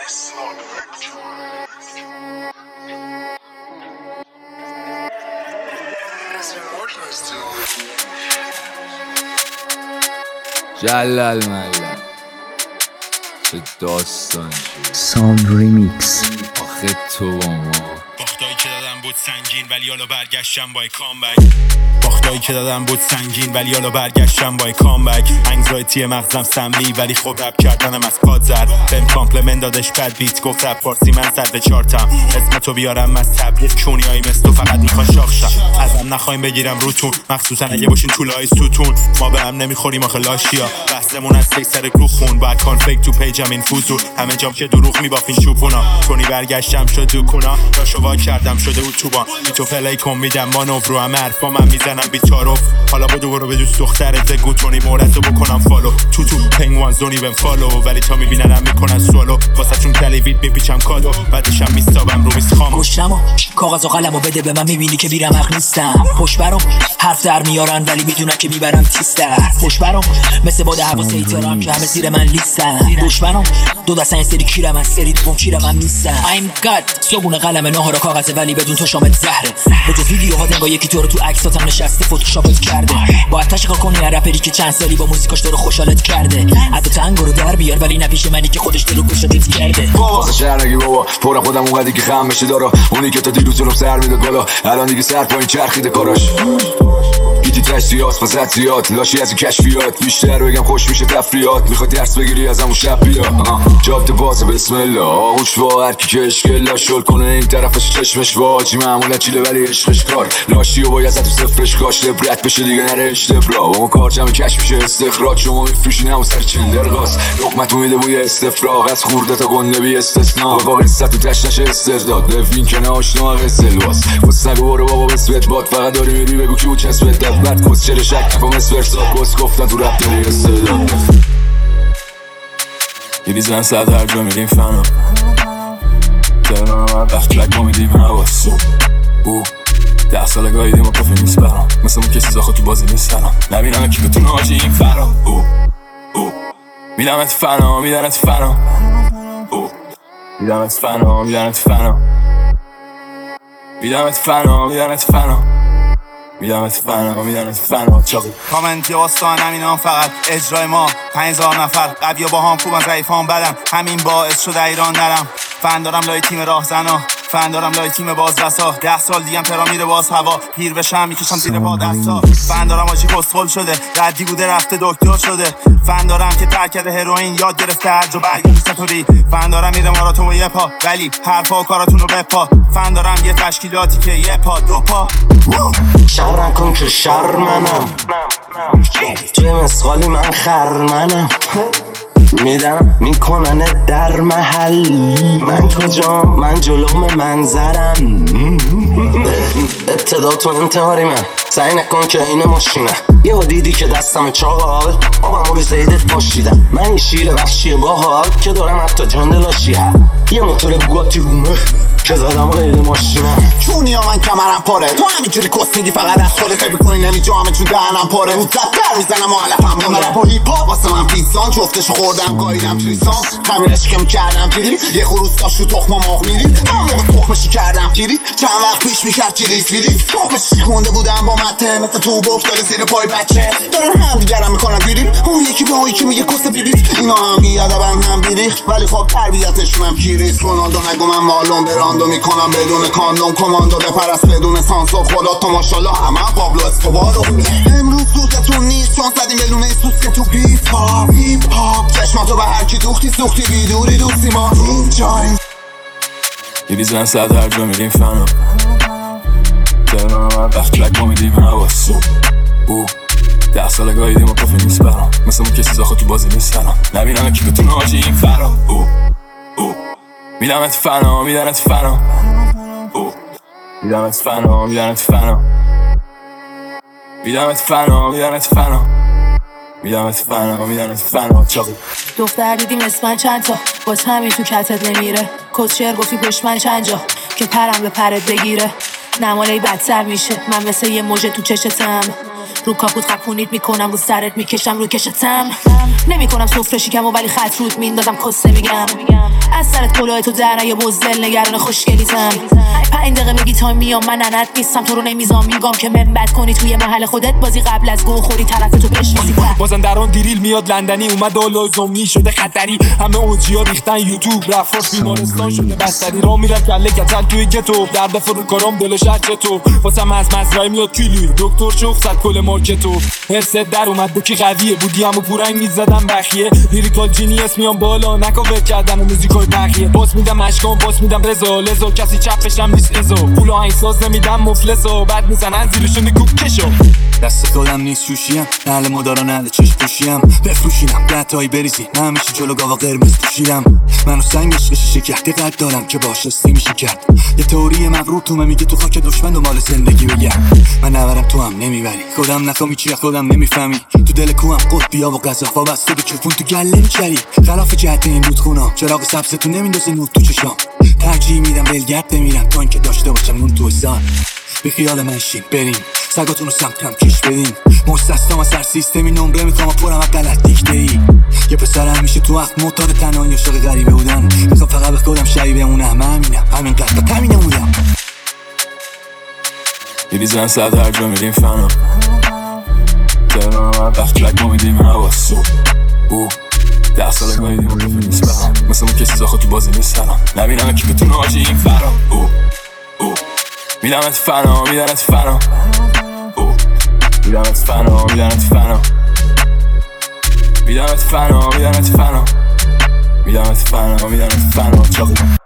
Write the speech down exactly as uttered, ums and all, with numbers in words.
جلال ملل چه داستان شد ساوند ریمیکس. آخه تو با ما باختایی که دادم بود سنگین ولی حالا برگشتم با کامبک. باختایی که دادم بود سنگین ولی حالا برگشتم با کامبک. انگزایتی مغزم سملی ولی خب رپ کردنم از پاد زد. بهم کامپلمنت دادش بد بیت گفت رپ فارسی من صد به چارتم. اسم تو بیارم از تبلیغ چونیایی مثل تو فقط میخوان شاخ شم. ازم نخوایم بگیرم روتون مخصوصا اگه باشین طولای ستون. ما به هم نمیخوریم آخه لاشیا. بحثمون از کی سر گروه خون باید کانفیک تو پیجم این فوزو. همه جام که دروغ میبافین شوپونا. تونی برگشتم شد دوکونا تا شوا کردم شده بود توبان. بی تو پلی کن میدم مانور رو هم حرفا من میزنم بی تعارف. حالا بدو برو به دوست دخترت بگو تونی مورد رو بکنم فالو. تو تو پنگوان زونی بهم فالو ولی تا میبیننم میکنن سولو. واسه چون کلیوید میپیچم کادو بعدشم میستابم رو میز خامو. گشتمو کاغذ و قلمو بده به من میبینی که بیرم حق نیستم. پشت برم حرف در میارن ولی میدونن که میبرم تیستر. پشت برم مثل باد حواس ایتران که همه زیر من لیستن. دشمنم دو دستن این سری کیرم از سری دوم کیرم هم نیستن. I'm God صبونه قلم نهار و کاغذ ولی بدون تو شامل زهره. به جز ویدیوها دنگا یکی تو رو تو عکساتم نشسته فتوشاپت کرده. باید تشکر کنی رپری که چند سالی با موزیکاش تو رو خوشحالت کرده. عدد تنگو رو در بیار ولی نپیش منی که خودش دلو گوشتت کرده. واسه شهر نگی بابا پر خودم اونقدی که خم بشه دارا. اونی که تا دیروز جلوم سر میده گالا الان دیگه سر پایین چرخیده کاراش. گیتی تش زیاد وسط زیاد لاشی از این کشفیات. بیشتر بگم خوش میشه تفریات. میخوای درس بگیری از همون شب بیا. جاده بازه بسم الله آغوش وا هرکی که اشکلا شل کنه این طرفش چشمش واجی معمولا چیله ولی عشقش کار. لاشی و باید تو صفرش کاش لبرت بشه دیگه نره اشتبرا. اون کار جمع کش میشه استخراج. شما میفروشین همون سر چندر غاز لقمتو میده بوی استفراغ از خورده تا گنده بی استثنا. با قصت تو تشنش استرداد لفین که ناشنا قصلواز. بس نگو برو بابا بسویت باد فقط داری میری بگو کی بود چسبت داد. بعد کس چره شک نفهم اسورسا بس گفتن تو رپ داری استعداد. یه ریزن صد هر جا میریم فنا ترنم هم بخت بلک ما میدیم حواس. او ده ساله گاهیدیم و کافی نیست برام مثل اون کسی زاخه تو بازی نیست سلام. نبینم کی بتونه آجی این فرا. او او میدمت فنا میدنت فنا. او میدمت فنا میدنت فنا. میدمت فنا میدنت فنا. میدمت فنا میدنت فنا. چاقی کامنتی واسطان همینام فقط اجرای ما پنج هزار نفر قوی و با هم خوبم ضعیفان بدم. همین باعث شده ایران نرم. فن دارم لای تیم راهزنا فن دارم لای تیم بازرسا. ده سال دیگم ترا میره باز هوا پیر بشم میکشم زیر پا دستا. فن دارم آجی کسخل شده ردی بوده رفته دکتر شده. فن دارم که ترک کرده هروئین یاد گرفته هر جا برگشته توری. فن دارم میره ماراتون و یه پا ولی حرفا و کاراتون رو بپا. فن دارم یه تشکیلاتی که یه پا دو پا. شرم کن که شرمنم توی مسخالی من خرمنم. میدم میکنن در محل من کجا من جلوم منظرم. ابتدا تو انتحاری من سعی نکن که اینه ماشینه. یه ها دیدی که دستم چاقال آبم رو زیدت باشیدم. من این شیر وحشی باحال که دارم حتی جندلاشی هم. یه موتور بوگاتی رومه که زدم غیر ماشینه. چونی ها من کمرم پاره تو همینجوری کس میدی فقط از خودت فکر کنی نمیجا همه چون دهنم پاره. بود زدتر میزنم و علفم نمرم با هیپ هاپ واسه من پیسان جفتشو خوردم گاییدم تریسان. همینش کم کردم پیری یه خروس داشت رو تخمه ماغ میری. همون موقع تخمشی کردم پیری چند وقت پیش میکرد چیریس ویریس. تخمشی خونده بودم با مته مثل تو بفتاده زیر پای بچه. دارن هم دیگرم میکنن بیریم اون یکی به اون یکی میگه کس بیریس. اینا هم بیادبن هم بیریخ ولی خب تربیتشون هم کیریس. رونالدو نگو من مالون براندو میکنم بدون کاندوم. کماندو بپرست بدون سانسور خدا تو ماشالله همه پابلو اسکوبارو. امروز سوزتون نیست چون زدیم بلونه سوز که تو پیس هاپ هیپ هاپ. چشماتو به هر کی دوختی سوختی بیدوری دوستی ما اینجاییم. یه ریزن صد هر جا میریم فنا ترنم هم بخت بلک ما میدیم حواس. او ده ساله گاهیدیم و کافی نیست برام مثل اون کسی زاخه تو بازی نیست سلام. نبینم کی بتونه آجی این فرا. او او میدمت فنا میدنت فنا. او میدمت فنا میدنت فنا. میدمت فنا میدنت فنا. میدمت فنا میدنت فنا. چاقی دختر دیدیم اسمن چند تا باز همین تو کتت نمیره. کس شعر گفتی پشت من چند جا که پرم به پرت بگیره. نمالی بدتر میشه من مثل یه موجه تو چشتم. رو کاپوت قپونیت میکنم رو سرت میکشم رو کشتم نمیکنم سفره شکمو ولی خط رود میندازم کس نمیگم از سرت کلاه تو در یه بزدل نگران خوشگلیتم پنج دقیقه میگی تا میام من ننت نیستم تو رو نمیزام میگم که منبت کنی توی محل خودت بازی قبل از گو خوری طرف تو بشناسی بازن درون دیریل میاد لندنی اومد و زومی شده خطری همه اوجیا ریختن یوتیوب رفت بیمارستان شده بستری را میرم کله کتل توی گتو درد فرو کارام دل شرچ تو واسم از مزرعه میاد کیلوی دکتر چوخ صد کل مارکتو هرست در اومد بکی قویه بودی همو پورنگ میزدم بخیه لیریکال جینیس میام بالا نکاور کردن و موزیکای بقیه باز میدم اشکام باز میدم رضا لزا کسی چپشم نیست ازا پول و آهنگساز نمیدم مفلسا بعد میزنن زیرشون میگوب کشو دست خودم نیست شوشیم نهل مدارا نهل چشم پوشیم بفروشینم دهتایی بریزی من همیشه جلو گاوا قرمز پوشیدم منو سنگ عشق شیشه کرده قد دارم که باش رستی میشه کرد یه تئوری مغرور تو من میگه تو خاک دشمن دنبال زندگی بگم من نبرم تو هم نمیبری خودم نفهمی چی خودم نمیفهمی تو دل کوام قطبیا و قضا وابسته به چوپون تو گله میچری خلاف جهت این رودخونا چراغ سبز تو نمیندازه نور تو چشام ترجیح میدم بلگرد بمیرم تا اینکه داشته باشم نون تو حساب بی خیال من شین بریم سگاتون رو سمتم کش بدین مستستم از هر سیستمی نمره میکنم و پرم از غلط دیکته ای یه پسر همیشه تو وقت معتاد تنهایی عاشق غریبه بودن میخوام فقط به خودم شبیه بمونم همینم همین قد تا همینه بودم میریزن صد هر جا میریم فنا تهران هم بخت ترک ما میدیم حواسو او ده ساله گاهیدیم و رفه نیست برام مثل اون کسی زاخو تو بازی نیست سلام نبینم که بتونه آجی این فرام او او میدمت فنا میدنت فنا او میدمت فنا میدنت فنا میدمت فنا میدنت فنا میدمت فنا میدنت فنا چاقی